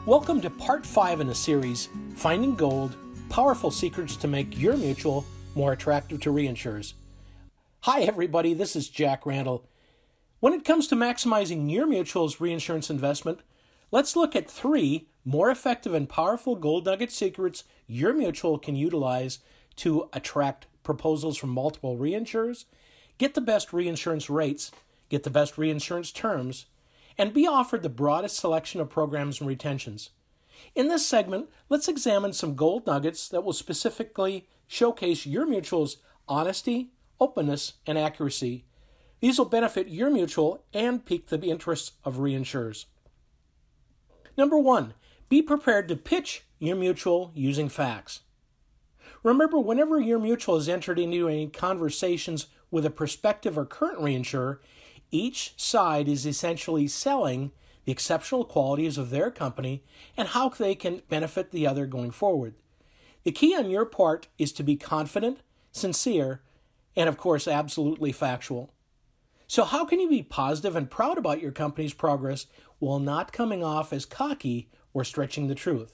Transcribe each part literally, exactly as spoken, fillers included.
Welcome to part five in the series, Finding Gold, Powerful Secrets to Make Your Mutual More Attractive to Reinsurers. Hi everybody, this is Jack Randall. When it comes to maximizing your mutual's reinsurance investment, let's look at three more effective and powerful gold nugget secrets your mutual can utilize to attract proposals from multiple reinsurers, get the best reinsurance rates, get the best reinsurance terms, and be offered the broadest selection of programs and retentions. In this segment, let's examine some gold nuggets that will specifically showcase your mutual's honesty, openness, and accuracy. These will benefit your mutual and pique the interests of reinsurers. Number one, be prepared to pitch your mutual using facts. Remember, whenever your mutual is entered into any conversations with a prospective or current reinsurer, each side is essentially selling the exceptional qualities of their company and how they can benefit the other going forward. The key on your part is to be confident, sincere, and of course, absolutely factual. So how can you be positive and proud about your company's progress while not coming off as cocky or stretching the truth?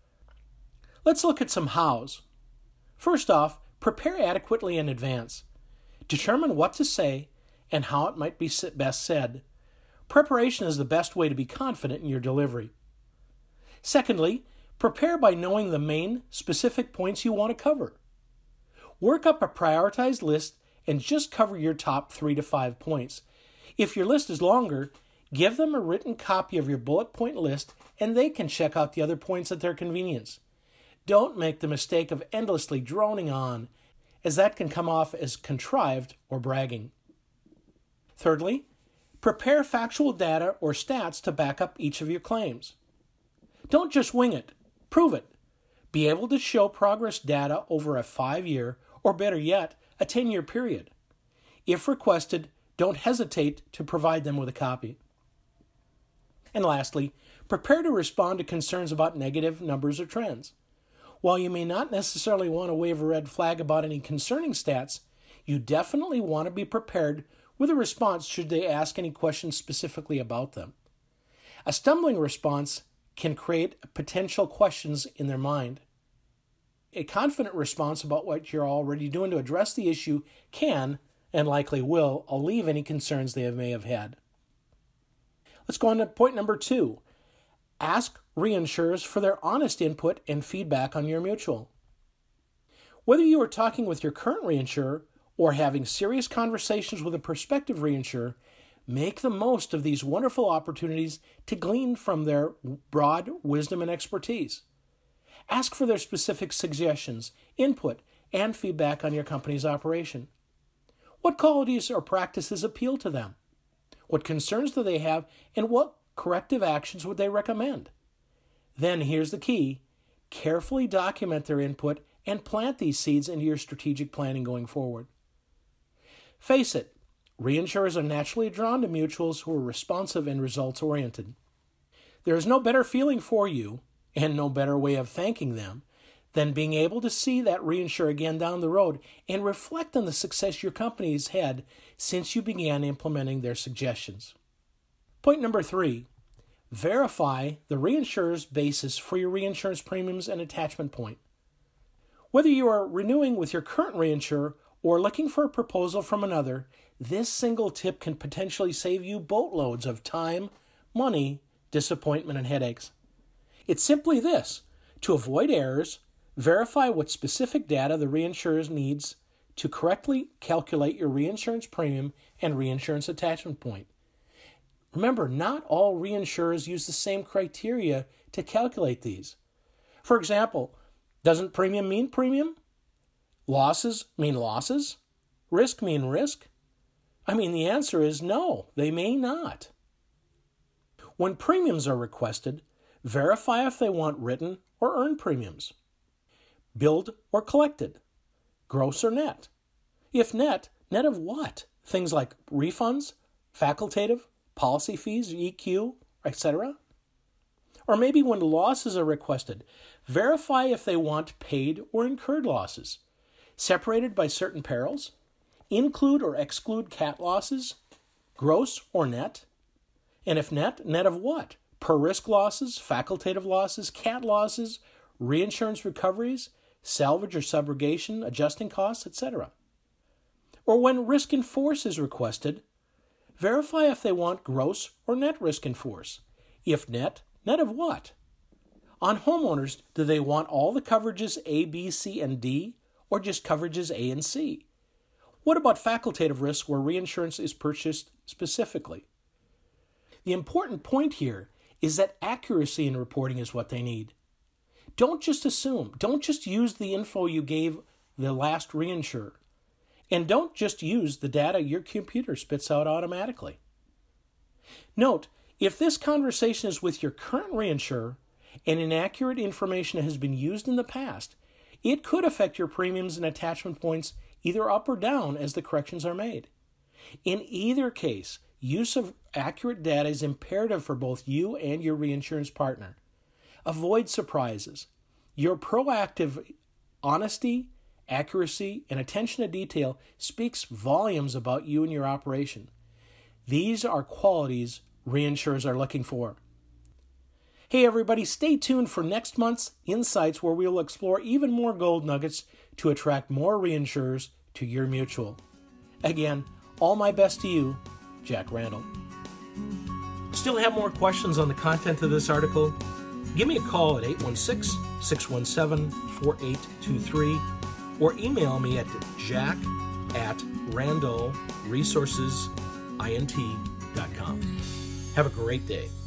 Let's look at some hows. First off, prepare adequately in advance. Determine what to say and how it might be best said. Preparation is the best way to be confident in your delivery. Secondly, prepare by knowing the main specific points you want to cover. Work up a prioritized list and just cover your top three to five points. If your list is longer, give them a written copy of your bullet point list and they can check out the other points at their convenience. Don't make the mistake of endlessly droning on, as that can come off as contrived or bragging. Thirdly, prepare factual data or stats to back up each of your claims. Don't just wing it, prove it. Be able to show progress data over a five-year, or better yet, a ten-year period. If requested, don't hesitate to provide them with a copy. And lastly, prepare to respond to concerns about negative numbers or trends. While you may not necessarily want to wave a red flag about any concerning stats, you definitely want to be prepared with a response should they ask any questions specifically about them. A stumbling response can create potential questions in their mind. A confident response about what you're already doing to address the issue can, and likely will, alleviate any concerns they may have had. Let's go on to point number two. Ask reinsurers for their honest input and feedback on your mutual. Whether you are talking with your current reinsurer or having serious conversations with a prospective reinsurer, make the most of these wonderful opportunities to glean from their broad wisdom and expertise. Ask for their specific suggestions, input, and feedback on your company's operation. What qualities or practices appeal to them? What concerns do they have, and what corrective actions would they recommend? Then here's the key. Carefully document their input and plant these seeds into your strategic planning going forward. Face it, reinsurers are naturally drawn to mutuals who are responsive and results-oriented. There is no better feeling for you, and no better way of thanking them, than being able to see that reinsurer again down the road and reflect on the success your company has had since you began implementing their suggestions. Point number three, verify the reinsurer's basis for your reinsurance premiums and attachment point. Whether you are renewing with your current reinsurer or looking for a proposal from another, this single tip can potentially save you boatloads of time, money, disappointment, and headaches. It's simply this: to avoid errors, verify what specific data the reinsurer needs to correctly calculate your reinsurance premium and reinsurance attachment point. Remember, not all reinsurers use the same criteria to calculate these. For example, doesn't premium mean premium? Losses mean losses? Risk mean risk? I mean, the answer is no, they may not. When premiums are requested, verify if they want written or earned premiums. Billed or collected? Gross or net? If net, net of what? Things like refunds, facultative, policy fees, E Q, et cetera? Or maybe when losses are requested, verify if they want paid or incurred losses, separated by certain perils, include or exclude cat losses, gross or net, and if net, net of what? per risk losses, facultative losses, cat losses, reinsurance recoveries, salvage or subrogation, adjusting costs, et cetera. Or when risk in force is requested, verify if they want gross or net risk in force. If net, net of what? On homeowners, do they want all the coverages A, B, C, and D, or just coverages A and C? What about facultative risk where reinsurance is purchased specifically? The important point here is that accuracy in reporting is what they need. Don't just assume. Don't just use the info you gave the last reinsurer. And don't just use the data your computer spits out automatically. Note, if this conversation is with your current reinsurer and inaccurate information has been used in the past, it could affect your premiums and attachment points either up or down as the corrections are made. In either case, use of accurate data is imperative for both you and your reinsurance partner. Avoid surprises. Your proactive honesty, accuracy, and attention to detail speaks volumes about you and your operation. These are qualities reinsurers are looking for. Hey everybody, stay tuned for next month's Insights, where we will explore even more gold nuggets to attract more reinsurers to your mutual. Again, all my best to you, Jack Randall. Still have more questions on the content of this article? Give me a call at eight one six, six one seven, four eight two three or email me at jack at randall resources int dot com. Have a great day.